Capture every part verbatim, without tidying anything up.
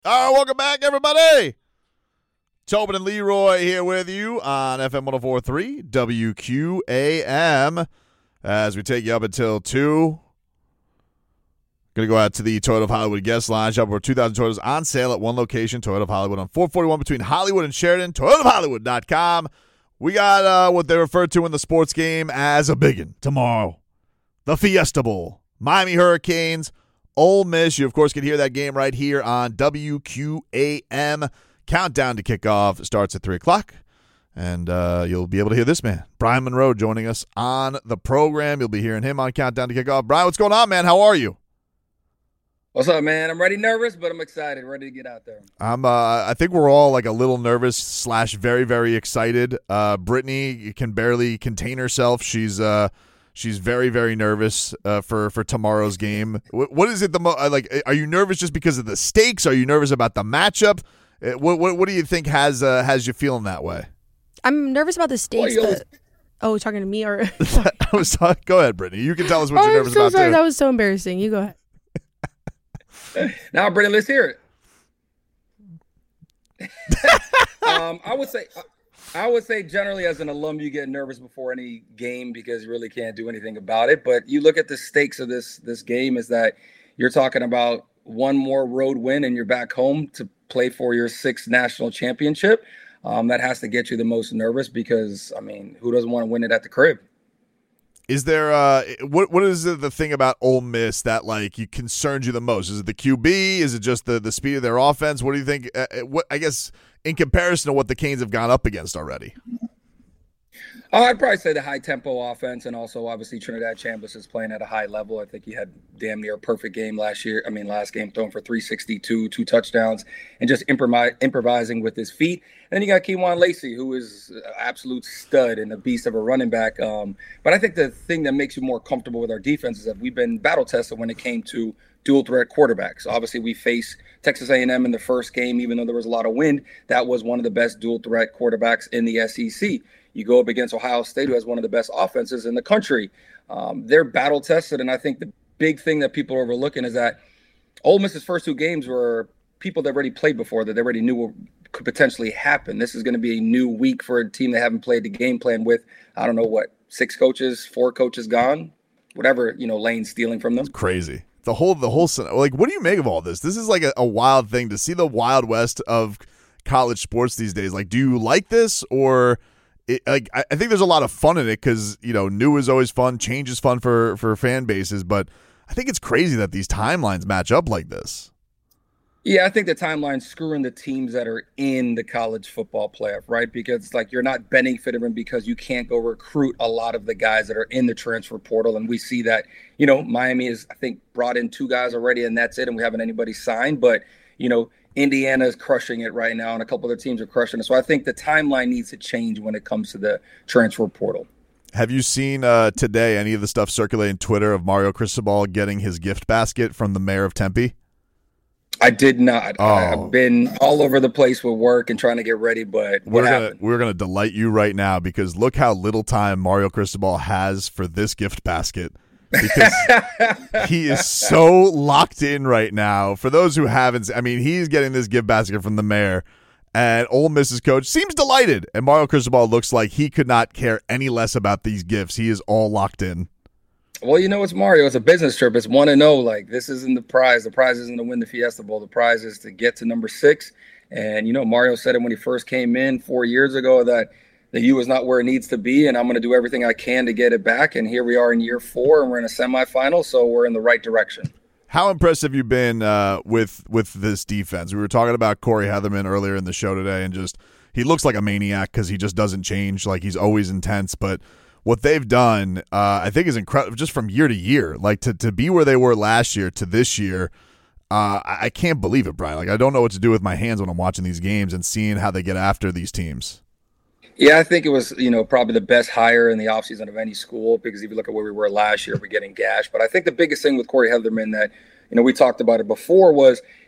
All right, welcome back, everybody. Tobin and Leroy here with you on F M one oh four point three W Q A M as we take you up until two. Going to go out to the Toyota of Hollywood guest lounge. Up over two thousand Toyotas on sale at one location, Toyota of Hollywood on four forty-one between Hollywood and Sheridan, toyota of hollywood dot com. We got uh, what they refer to in the sports game as a biggin tomorrow. The Fiesta Bowl. Miami Hurricanes, Ole Miss. You, of course, can hear that game right here on W Q A M. Countdown to kickoff starts at three o'clock. And uh, you'll be able to hear this man, Brian Monroe, joining us on the program. You'll be hearing him on Countdown to Kickoff. Brian, what's going on, man? How are you? What's up, man? I'm ready nervous, but I'm excited, ready to get out there. I'm. Uh, I think we're all like a little nervous slash very, very excited. Uh, Brittany can barely contain herself. She's uh, she's very, very nervous uh, for for tomorrow's game. What, what is it the mo- like? Are you nervous just because of the stakes? Are you nervous about the matchup? Uh, what what, what do you think has uh, has you feeling that way? I'm nervous about the stakes. Well, but... Oh, talking to me or? I was talking, go ahead, Brittany. You can tell us what oh, you're nervous I'm so about sorry. too. That was so embarrassing. You go ahead. Now, Brittany, let's hear it. um, I would say, I would say, generally, as an alum, you get nervous before any game because you really can't do anything about it. But you look at the stakes of this this game is that you're talking about one more road win and you're back home to play for your sixth national championship. Um, that has to get you the most nervous because, I mean, who doesn't want to win it at the crib? Is there uh what what is the thing about Ole Miss that like you concerns you the most? Is it the Q B? Is it just the the speed of their offense? What do you think? Uh, what I guess in comparison to what the Canes have gone up against already. Oh, I'd probably say the high tempo offense, and also obviously Trinidad Chambers is playing at a high level. I think he had damn near a perfect game last year. I mean, last game throwing for three sixty-two, two touchdowns, and just improvi- improvising with his feet. And then you got Keywan Lacey, who is an absolute stud and a beast of a running back. Um, but I think the thing that makes you more comfortable with our defense is that we've been battle tested when it came to dual threat quarterbacks. Obviously, we faced Texas A and M in the first game, even though there was a lot of wind. That was one of the best dual threat quarterbacks in the S E C. You go up against Ohio State, who has one of the best offenses in the country. Um, they're battle tested, and I think the big thing that people are overlooking is that Ole Miss's first two games were people that already played before, that they already knew what could potentially happen. This is going to be a new week for a team they haven't played the game plan with. I don't know what, six coaches, four coaches gone, whatever, you know, Lane's stealing from them. It's crazy. The whole the whole like, what do you make of all this? This is like a, a wild thing to see the Wild West of college sports these days. Like, do you like this or? It, like I think there's a lot of fun in it because, you know, new is always fun, change is fun for, for fan bases, but I think it's crazy that these timelines match up like this. Yeah, I think the timeline's screwing the teams that are in the college football playoff, right? Because it's like you're not benefiting them because you can't go recruit a lot of the guys that are in the transfer portal. And we see that, you know, Miami has, I think, brought in two guys already, and that's it, and we haven't anybody signed. But, you know, Indiana is crushing it right now, and a couple other teams are crushing it. So I think the timeline needs to change when it comes to the transfer portal. Have you seen uh, today any of the stuff circulating Twitter of Mario Cristobal getting his gift basket from the mayor of Tempe? I did not. Oh. I've been all over the place with work and trying to get ready, but what we're happened? Gonna, we're going to delight you right now because look how little time Mario Cristobal has for this gift basket. Because he is so locked in right now. For those who haven't, I mean, he's getting this gift basket from the mayor, and Ole Miss's coach seems delighted. And Mario Cristobal looks like he could not care any less about these gifts. He is all locked in. Well, you know, it's Mario. It's a business trip. It's one and oh. Like, this isn't the prize. The prize isn't to win the Fiesta Bowl. The prize is to get to number six. And, you know, Mario said it when he first came in four years ago that the U is not where it needs to be, and I'm going to do everything I can to get it back. And here we are in year four, and we're in a semifinal, so we're in the right direction. How impressed have you been uh, with with this defense? We were talking about Corey Heatherman earlier in the show today, and just he looks like a maniac because he just doesn't change. Like, he's always intense. But what they've done, uh, I think, is incredible just from year to year. Like, to, to be where they were last year to this year, uh, I, I can't believe it, Brian. Like, I don't know what to do with my hands when I'm watching these games and seeing how they get after these teams. Yeah, I think it was, you know, probably the best hire in the offseason of any school because if you look at where we were last year, we're getting gashed. But I think the biggest thing with Corey Heatherman that, you know, we talked about it before was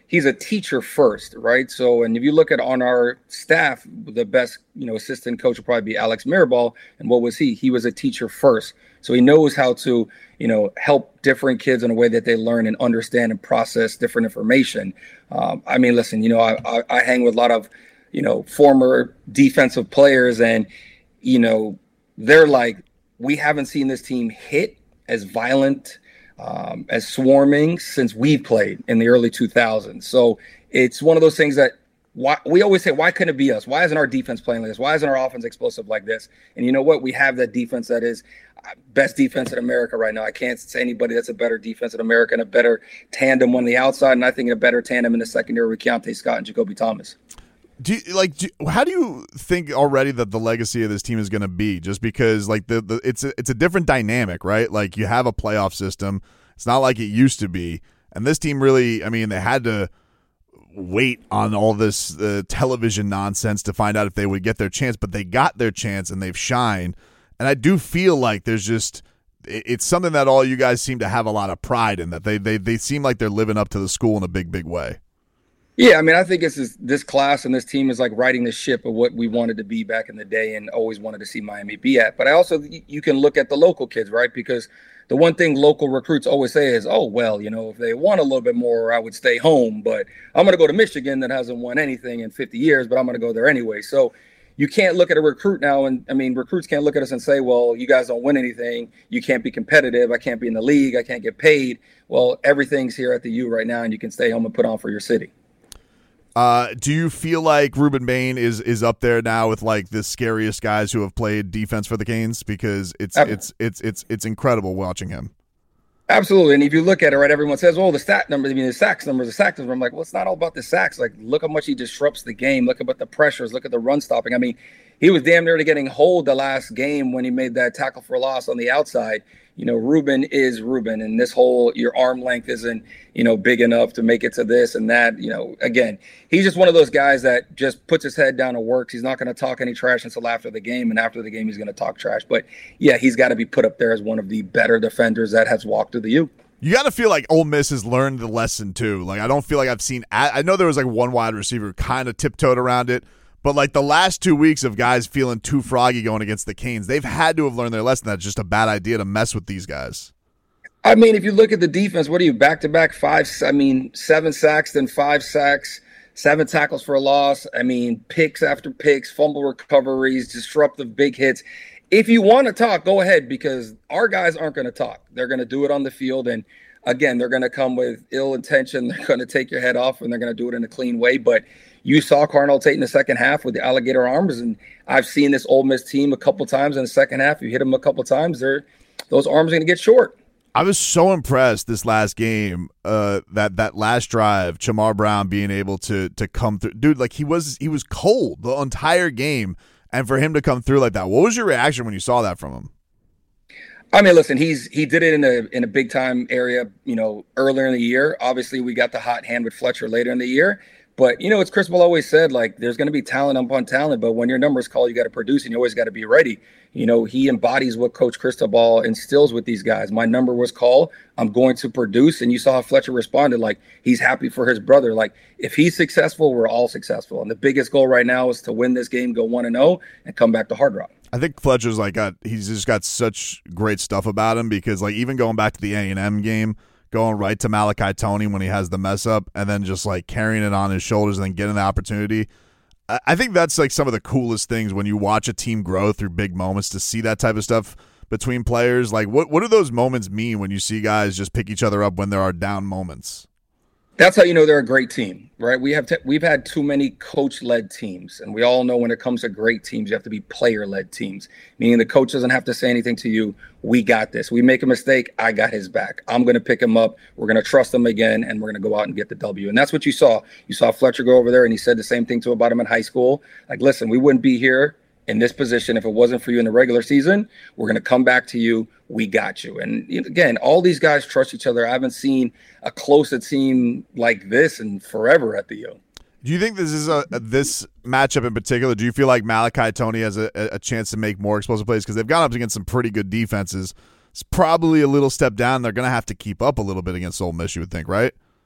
he's a teacher first, right? So, and if you look at on our staff, the best, you know, assistant coach would probably be Alex Mirabal. And what was he? He was a teacher first. So he knows how to, you know, help different kids in a way that they learn and understand and process different information. Um, I mean, listen, you know, I, I, I hang with a lot of, you know, former defensive players, and, you know, they're like, we haven't seen this team hit as violent, um, as swarming since we've played in the early two thousands. So it's one of those things that why, we always say, why couldn't it be us? Why isn't our defense playing like this? Why isn't our offense explosive like this? And you know what? We have that defense that is best defense in America right now. I can't say anybody that's a better defense in America and a better tandem on the outside, and I think a better tandem in the secondary with Keontae Scott and Jacoby Thomas. Do you, like, do, how do you think already that the legacy of this team is going to be? Just because, like, the, the it's a, it's a different dynamic, right? Like, you have a playoff system. It's not like it used to be. And this team really, I mean, they had to wait on all this uh, television nonsense to find out if they would get their chance, but they got their chance and they've shined. And I do feel like there's just it, it's something that all you guys seem to have a lot of pride in, that they they they seem like they're living up to the school in a big, big way. Yeah, I mean, I think it's this, this class and this team is like riding the ship of what we wanted to be back in the day and always wanted to see Miami be at. But I also, you can look at the local kids, right? Because the one thing local recruits always say is, oh, well, you know, if they want a little bit more, I would stay home. But I'm going to go to Michigan that hasn't won anything in fifty years, but I'm going to go there anyway. So you can't look at a recruit now. And I mean, recruits can't look at us and say, well, you guys don't win anything. You can't be competitive. I can't be in the league. I can't get paid. Well, everything's here at the U right now, and you can stay home and put on for your city. Uh, do you feel like Ruben Bain is is up there now with like the scariest guys who have played defense for the Canes? Because it's Ab- it's it's it's it's incredible watching him. Absolutely. And if you look at it, right, everyone says, oh, the stat numbers, I mean, the sacks numbers, the sack numbers. I'm like, well, it's not all about the sacks. Like, look how much he disrupts the game. Look at the pressures. Look at the run stopping. I mean, he was damn near to getting hold the last game when he made that tackle for loss on the outside. You know, Ruben is Ruben, and this whole, your arm length isn't, you know, big enough to make it to this and that. You know, again, he's just one of those guys that just puts his head down and works. He's not going to talk any trash until after the game, and after the game, he's going to talk trash. But yeah, he's got to be put up there as one of the better defenders that has walked through the U. You got to feel like Ole Miss has learned the lesson too. Like, I don't feel like I've seen. I know there was like one wide receiver who kind of tiptoed around it. But, like, the last two weeks of guys feeling too froggy going against the Canes, they've had to have learned their lesson that it's just a bad idea to mess with these guys. I mean, if you look at the defense, what are you, back-to-back five, I mean, seven sacks, then five sacks, seven tackles for a loss. I mean, picks after picks, fumble recoveries, disruptive big hits. If you want to talk, go ahead, because our guys aren't going to talk. They're going to do it on the field, and again, they're going to come with ill intention. They're going to take your head off, and they're going to do it in a clean way. But you saw Carnell Tate in the second half with the alligator arms, and I've seen this Ole Miss team a couple times in the second half. You hit them a couple times, they're, those arms are going to get short. I was so impressed this last game, uh, that that last drive, Chamar Brown being able to to come through. Dude, like he was he was cold the entire game, and for him to come through like that, what was your reaction when you saw that from him? I mean, listen, he's he did it in a in a big time area, you know, earlier in the year. Obviously, we got the hot hand with Fletcher later in the year. But, you know, it's Chris Ball always said, like, there's going to be talent upon talent, but when your numbers call, you got to produce, and you always got to be ready. You know, he embodies what Coach Cristobal instills with these guys. My number was called. I'm going to produce. And you saw how Fletcher responded, like, he's happy for his brother. Like, if he's successful, we're all successful. And the biggest goal right now is to win this game, go one and oh, and come back to Hard Rock. I think Fletcher's, like, got, he's just got such great stuff about him because, like, even going back to the A and M game, going right to Malachi Toney when he has the mess up and then just like carrying it on his shoulders and then getting the opportunity. I think that's like some of the coolest things when you watch a team grow through big moments, to see that type of stuff between players. Like what, what do those moments mean when you see guys just pick each other up when there are down moments? That's how you know they're a great team, right? We have t- we've had too many coach-led teams, and we all know when it comes to great teams, you have to be player-led teams, meaning the coach doesn't have to say anything to you. We got this. We make a mistake, I got his back. I'm going to pick him up. We're going to trust him again, and we're going to go out and get the W. And that's what you saw. You saw Fletcher go over there, and he said the same thing to about him in high school. Like, listen, we wouldn't be here in this position if it wasn't for you in the regular season. We're going to come back to you. We got you. And again, all these guys trust each other. I haven't seen a closer team like this in forever at the U. Do you think this is a, a this matchup in particular? Do you feel like Malachi Toney has a, a chance to make more explosive plays? Because they've gone up against some pretty good defenses. It's probably a little step down. They're going to have to keep up a little bit against Ole Miss, you would think, right?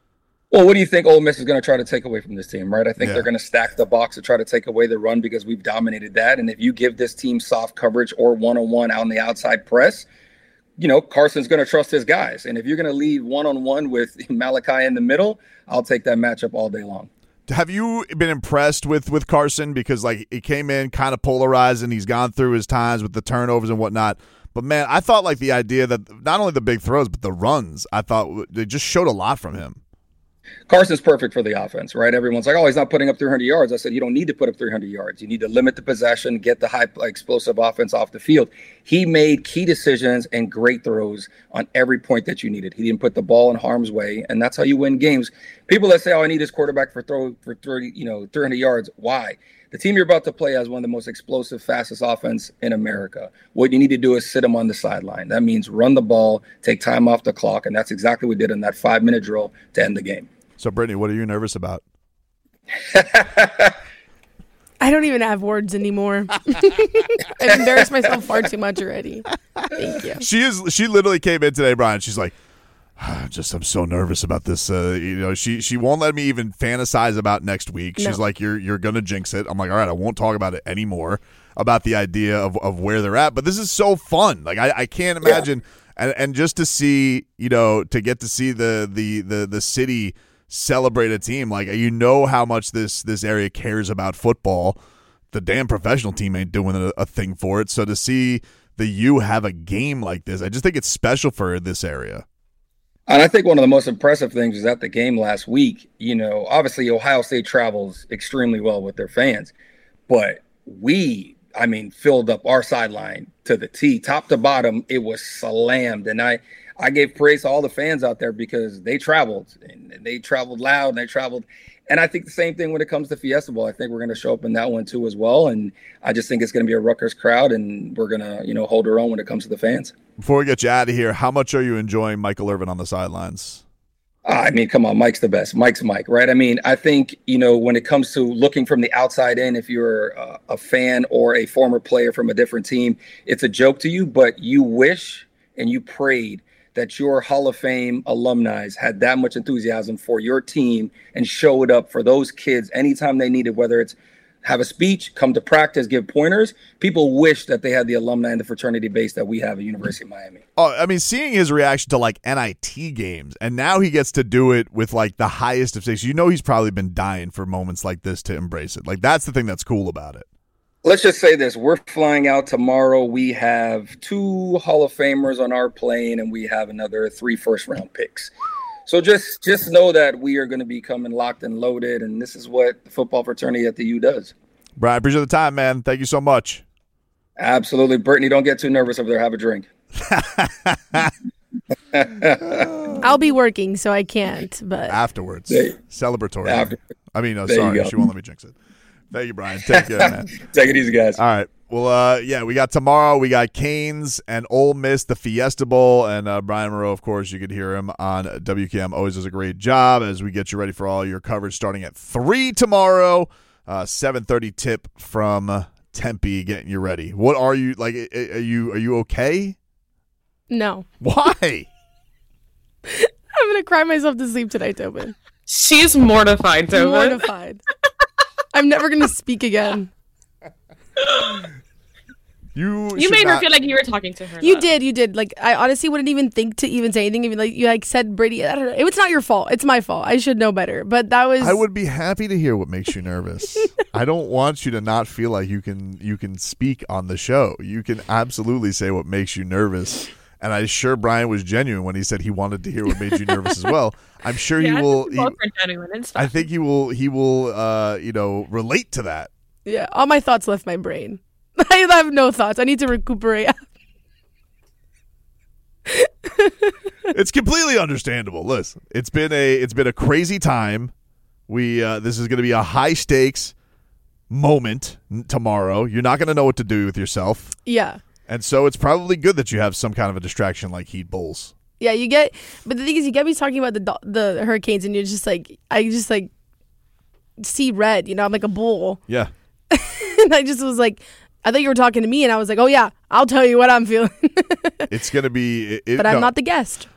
Well, what do you think Ole Miss is going to try to take away from this team, right? I think Yeah. they're going to stack the box to try to take away the run because we've dominated that. And if you give this team soft coverage or one-on-one out on the outside press, you know, Carson's going to trust his guys. And if you're going to lead one-on-one with Malachi in the middle, I'll take that matchup all day long. Have you been impressed with, with Carson? Because, like, he came in kind of polarizing. He's gone through his times with the turnovers and whatnot. But, man, I thought, like, the idea that not only the big throws, but the runs, I thought they just showed a lot from him. Carson's perfect for the offense, right? Everyone's like, oh, he's not putting up three hundred yards. I said, you don't need to put up three hundred yards. You need to limit the possession, get the high explosive offense off the field. He made key decisions and great throws on every point that you needed. He didn't put the ball in harm's way, and that's how you win games. People that say, oh, I need this quarterback for throw for thirty, you know, three hundred yards. Why? The team you're about to play has one of the most explosive, fastest offense in America. What you need to do is sit them on the sideline. That means run the ball, take time off the clock, and that's exactly what we did in that five-minute drill to end the game. So, Brittany, what are you nervous about? I don't even have words anymore. I've embarrassed myself far too much already. Thank you. She is. She literally came in today, Brian. She's like, just I'm so nervous about this. Uh, you know, she she won't let me even fantasize about next week. She's No. like, you're you're gonna jinx it. I'm like, all right, I won't talk about it anymore. About the idea of, of where they're at. But this is so fun. Like I, I can't imagine. Yeah. And and just to see, you know, to get to see the the the the city celebrate a team, like, you know how much this this area cares about football. The damn professional team ain't doing a, a thing for it. So to see the U have a game like this, I just think it's special for this area. And I think one of the most impressive things was at the game last week. You know, obviously Ohio State travels extremely well with their fans, but we, I mean, filled up our sideline to the T, top to bottom. It was slammed, and I. I gave praise to all the fans out there because they traveled and they traveled loud and they traveled. And I think the same thing when it comes to Fiesta Bowl. I think we're going to show up in that one too as well. And I just think it's going to be a Rutgers crowd, and we're going to, you know, hold our own when it comes to the fans. Before we get you out of here, how much are you enjoying Michael Irvin on the sidelines? I mean, come on, Mike's the best. Mike's Mike, right? I mean, I think, you know, when it comes to looking from the outside in, if you're a, a fan or a former player from a different team, it's a joke to you, but you wish and you prayed that your Hall of Fame alumni had that much enthusiasm for your team and showed up for those kids anytime they needed, whether it's have a speech, come to practice, give pointers. People wish that they had the alumni and the fraternity base that we have at University of Miami. Oh, I mean, seeing his reaction to, like, N I T games, and now he gets to do it with, like, the highest of stakes. You know he's probably been dying for moments like this to embrace it. Like, that's the thing that's cool about it. Let's just say this. We're flying out tomorrow. We have two Hall of Famers on our plane, and we have another three first-round picks. So just just know that we are going to be coming locked and loaded, and this is what the football fraternity at the U does. Brian, appreciate the time, man. Thank you so much. Absolutely. Brittany, don't get too nervous over there. Have a drink. I'll be working, so I can't. But Afterwards. Hey. Celebratory. After- I mean, no, There you sorry. go. She won't let me jinx it. Thank you, Brian. Take care, man. Take it easy, guys. All right. Well, uh, yeah, we got tomorrow. We got Canes and Ole Miss, the Fiesta Bowl, and uh, Brian Moreau. Of course, you could hear him on W K M. Always does a great job as we get you ready for all your coverage starting at three tomorrow. Uh, seven thirty tip from Tempe, getting you ready. What are you like? Are you are you okay? no, Why? I'm gonna cry myself to sleep tonight, Tobin. She's mortified, Tobin. Mortified. I'm never gonna speak again. You You should made her not- feel like you were talking to her. You though. did, you did. Like, I honestly wouldn't even think to even say anything. Even like you like said, Brady. I don't know. It was not your fault. It's my fault. I should know better. But that was. I would be happy to hear what makes you nervous. I don't want you to not feel like you can you can speak on the show. You can absolutely say what makes you nervous. And I'm sure Brian was genuine when he said he wanted to hear what made you nervous as well. I'm sure Yeah, he I will. think He, we're both are genuine and stuff. I think he will. He will. Uh, you know, relate to that. Yeah, all my thoughts left my brain. I have no thoughts. I need to recuperate. It's completely understandable. Listen, it's been a it's been a crazy time. We uh, this is going to be a high stakes moment tomorrow. You're not going to know what to do with yourself. Yeah. And so it's probably good that you have some kind of a distraction like Heat Bulls. Yeah, you get, but the thing is, you get me talking about the do- the hurricanes, and you're just like, I just like see red, you know, I'm like a bull, Yeah. and I just was like, I thought you were talking to me, and I was like, oh yeah, I'll tell you what I'm feeling, It's going to be it, but I'm no, not the guest.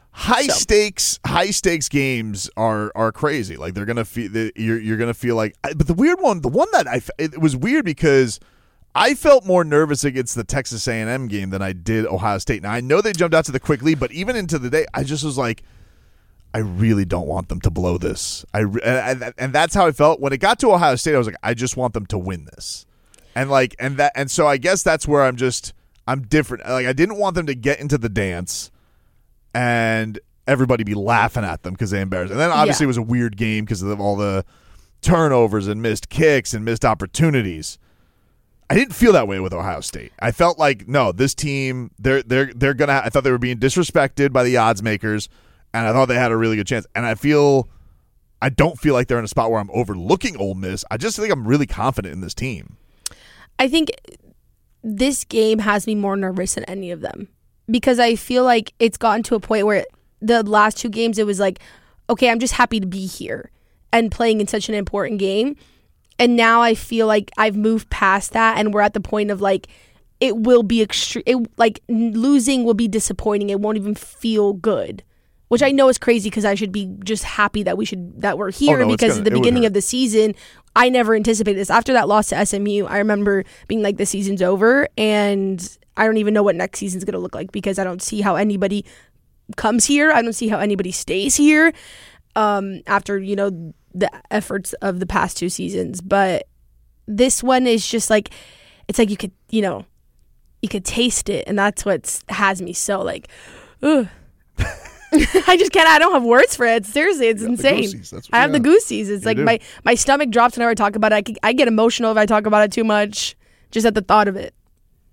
high So. stakes, high stakes games are are crazy. Like they're gonna feel you're you're gonna feel like. But the weird one, the one that I it was weird because I felt more nervous against the Texas A and M game than I did Ohio State. Now I know they jumped out to the quick lead, but even into the day, I just was like, I really don't want them to blow this. I and, and that's how I felt when it got to Ohio State. I was like, I just want them to win this, and like and that and so I guess that's where I'm just I'm different. Like I didn't want them to get into the dance and everybody be laughing at them because they embarrassed. And then obviously Yeah. it was a weird game because of all the turnovers and missed kicks and missed opportunities. I didn't feel that way with Ohio State. I felt like no, this team they're they're they're gonna. I thought they were being disrespected by the odds makers. And I thought they had a really good chance. And I feel, I don't feel like they're in a spot where I'm overlooking Ole Miss. I just think I'm really confident in this team. I think this game has me more nervous than any of them because I feel like it's gotten to a point where the last two games it was like, okay, I'm just happy to be here and playing in such an important game. And now I feel like I've moved past that and we're at the point of like, it will be extreme. It, like losing will be disappointing. It won't even feel good. Which I know is crazy because I should be just happy that we should that we're here Oh, no, it's because gonna- at the it would beginning hurt. of the season, I never anticipated this. After that loss to S M U, I remember being like, the season's over, and I don't even know what next season's going to look like because I don't see how anybody comes here. I don't see how anybody stays here um, after, you know, the efforts of the past two seasons. But this one is just like, it's like you could, you know, you could taste it, and that's what has me so like, ugh. I just can't. I don't have words for it. Seriously, it's You have the insane. goosies. That's what I you have the got. goosies. It's You like do. my, my stomach drops whenever I talk about it. I, get- I get emotional if I talk about it too much, just at the thought of it.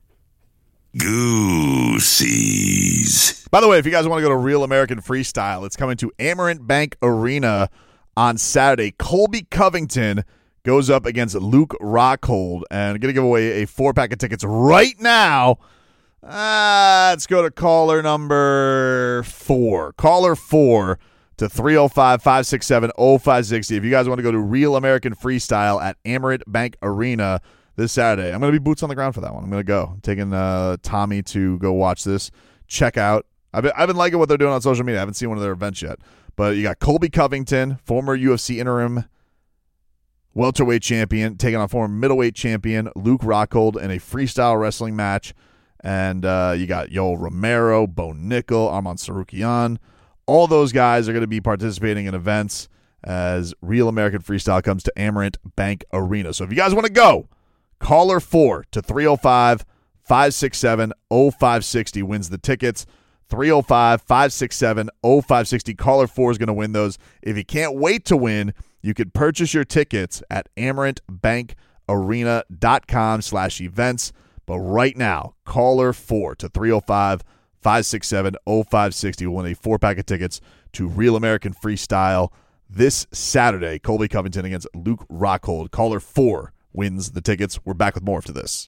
Goosies. By the way, if you guys want to go to Real American Freestyle, it's coming to Amerant Bank Arena on Saturday. Colby Covington goes up against Luke Rockhold, and I'm going to give away a four-pack of tickets right now. Uh, let's go to caller number four. Caller four to three oh five, five six seven, oh five six oh. If you guys want to go to Real American Freestyle at Amerant Bank Arena this Saturday, I'm going to be boots on the ground for that one. I'm going to go. I'm taking uh, Tommy to go watch this. Check out. I've been, I've been liking what they're doing on social media. I haven't seen one of their events yet. But you got Colby Covington, former U F C interim welterweight champion, taking on former middleweight champion Luke Rockhold in a freestyle wrestling match. And uh, you got Yoel Romero, Bo Nickel, Arman Sarukian. All those guys are going to be participating in events as Real American Freestyle comes to Amerant Bank Arena. So if you guys want to go, caller four to three oh five, five six seven, oh five six oh wins the tickets. three oh five, five six seven, oh five six oh. Caller four is going to win those. If you can't wait to win, you can purchase your tickets at amerantbankarena.com slash events. But right now, caller four to three oh five, five six seven, oh five six oh will win a four-pack of tickets to Real American Freestyle this Saturday. Colby Covington against Luke Rockhold. Caller four wins the tickets. We're back with more after this.